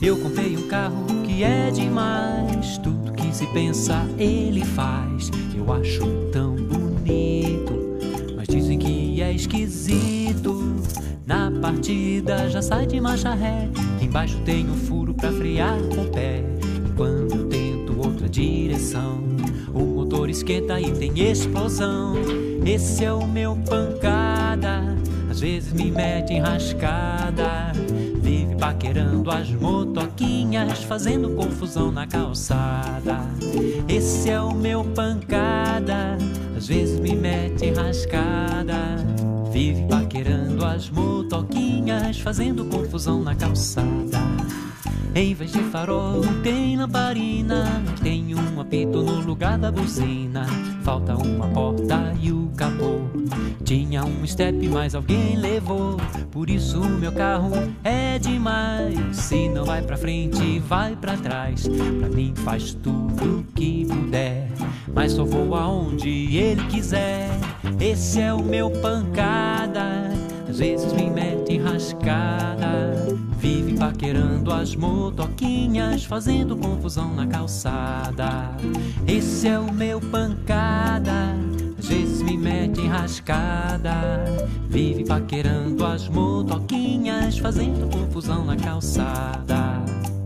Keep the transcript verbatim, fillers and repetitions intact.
Eu comprei um carro que é demais, tudo que se pensa ele faz. Eu acho tão bonito, mas dizem que é esquisito. Na partida já sai de marcha ré, embaixo tem um furo pra frear com o pé. E quando eu tento outra direção, o motor esquenta e tem explosão. Esse é o meu pancada, às vezes me mete enrascada. Vive paquerando as motoquinhas, fazendo confusão na calçada. Esse é o meu pancada, às vezes me mete enrascada. Vive paquerando as motoquinhas, fazendo confusão na calçada. Em vez de farol tem lamparina, tem um apito no lugar da buzina. Falta uma porta e o capô. Tinha um step, mas alguém levou. Por isso o meu carro é demais. Se não vai pra frente, vai pra trás. Pra mim faz tudo que puder, mas só vou aonde ele quiser. Esse é o meu pancada, às vezes me mete enrascada. Vive paquerando as motoquinhas, fazendo confusão na calçada. Esse é o meu pancada, às vezes me mete enrascada. Vive paquerando as motoquinhas, fazendo confusão na calçada.